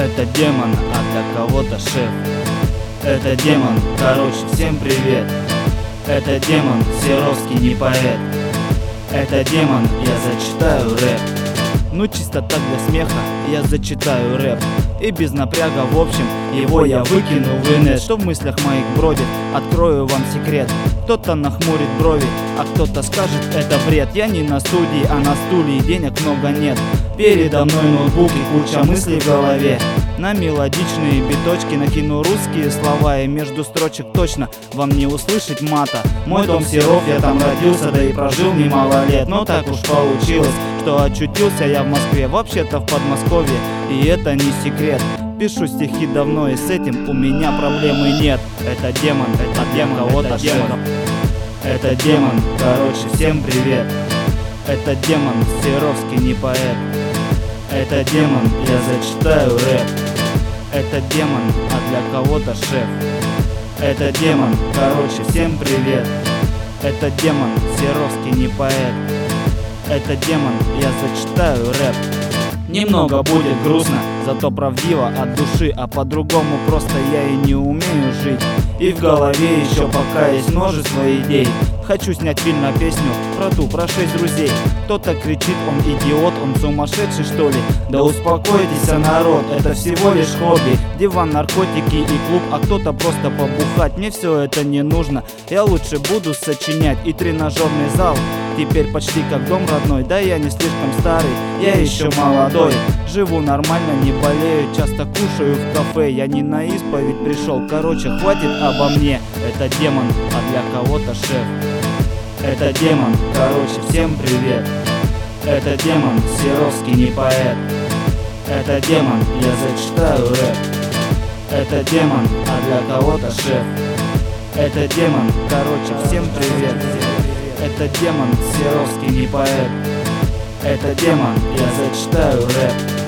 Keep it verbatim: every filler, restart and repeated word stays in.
Это демон, а для кого-то шеф. Это демон, короче, всем привет. Это демон, Серовский не поэт. Это демон, я зачитаю рэп. Ну чисто так для смеха я зачитаю рэп. И без напряга, в общем, его я выкину в инет. Что в мыслях моих бродит, открою вам секрет. Кто-то нахмурит брови, а кто-то скажет, это бред. Я не на студии, а на стуле, и денег много нет. Передо мной ноутбук и куча мыслей в голове. На мелодичные биточки накину русские слова, и между строчек точно вам не услышать мата. Мой дом Серов, я там родился, да и прожил немало лет. Но так уж получилось, что очутился я в Москве, вообще-то в Подмосковье, и это не секрет. Пишу стихи давно, и с этим у меня проблемы нет. Это демон, это демон, кого-то демон. Это демон, короче, всем привет. Это демон, Серовский не поэт. Это демон, я зачитаю рэп. Это демон, а для кого-то шеф. Это демон, короче, всем привет. Это демон, Серовский не поэт. Это демон, я зачитаю рэп. Немного будет грустно, зато правдиво от души, а по-другому просто я и не умею жить. И в голове еще пока есть множество идей. Хочу снять фильм на песню про ту, про шесть друзей. Кто-то кричит, он идиот, он сумасшедший что ли? Да успокойтесь, народ, это всего лишь хобби. Диван, наркотики и клуб, а кто-то просто побухать. Мне все это не нужно, я лучше буду сочинять. И тренажерный зал теперь почти как дом родной. Да я не слишком старый, я еще молодой. Живу нормально, не болею, часто кушаю в кафе. Я не на исповедь пришел, короче, хватит обо мне. Это демон, а для кого-то шеф. Это демон, короче, всем привет. Это демон, Серовский не поэт. Это демон, я зачитаю рэп. Это демон, а для кого-то шеф. Это демон, короче, всем привет. Это демон, Серовский не поэт. Это демон, я зачитаю рэп.